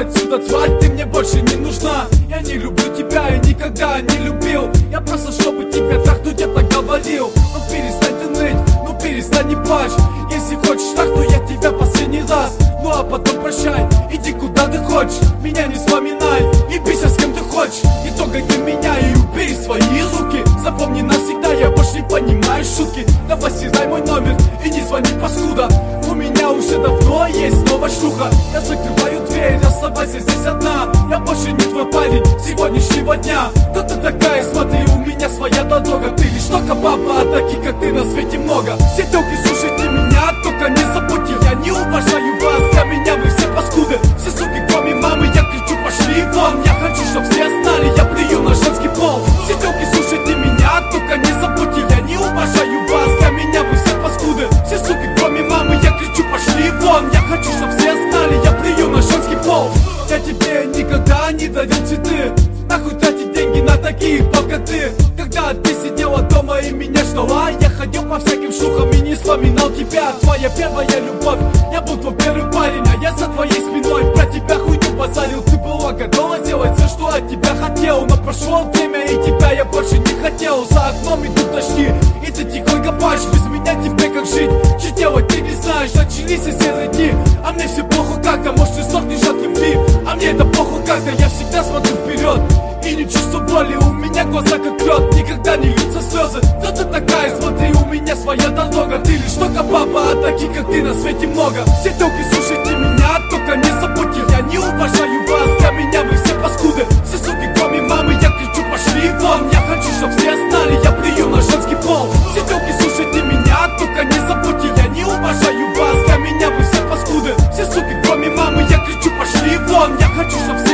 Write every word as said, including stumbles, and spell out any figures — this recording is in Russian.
отсюда, тварь, ты мне больше не нужна. Я не люблю тебя и никогда не любил. Я просто, чтобы тебя трахнуть, это говорил. Ну перестань ты ныть, ну перестань не плачь. Если хочешь так, то я тебя последний раз. Ну а потом прощай, иди куда ты хочешь. Меня не вспоминай и бейся с кем ты хочешь. Не трогай ты меня и убери свои руки. Запомни навсегда, я больше не понимаю шутки. Давай стирай мой номер и не звони, паскуда. У меня уже давно есть новая шлюха. Я закрываю дверь, оставайся здесь одна. Я больше не твой парень сегодняшнего дня. Кто ты такая, смотри, у меня своя дорога. Ты лишь только баба, а таких как ты на свете много. Все телки, слушайте меня, только не забудьте. Я не уважаю вас, для меня вы все паскуды. Все суки, кроме мамы, я кричу, пошли вон. Я хочу, чтоб все знали, я плюю на женский пол. Все телки, слушайте меня, только не забудьте. Я не уважаю вас, для меня вы все паскуды. Все суки, кроме мамы, я кричу, пошли вон. Я хочу, чтоб все знали, я плюю на женский пол. Я тебе никогда не дарил цветы. Нахуй тратить деньги на таких, как ты. Когда ты сидела дома и меня ждала, я ходил по всяким шлюхам и не вспоминал тебя. Твоя первая любовь, я был твой первый парень, а я за твоей спиной про тебя хуйню базарил. Ты была готова сделать все, что от тебя хотел. Но прошло время и тебя я больше не хотел. За окном идут дожди, и ты тихонько плачешь. Без меня тебе как жить, что делать ты не знаешь. Начались все серые дни, а мне все плохо как-то. Может ты сохнешь от любви, а мне это похуй как-то. Я всегда смотрю вперед и не чувствую боли, у меня глаза как лед, никогда не льются слезы. Кто ты такая, смотри, у меня своя дорога. Ты лишь только папа, а таких как ты на свете много. Все телки, слушайте меня, только не забудьте. Я не уважаю вас, для меня вы все паскуды. Все суки, кроме мамы, я кричу, пошли вон. Я хочу, чтоб все знали, я плюю на женский пол. Все телки, слушайте меня, только не забудьте. Я не уважаю вас, для меня вы все паскуды. Все суки, кроме мамы, я кричу, пошли вон. Я хочу, чтоб все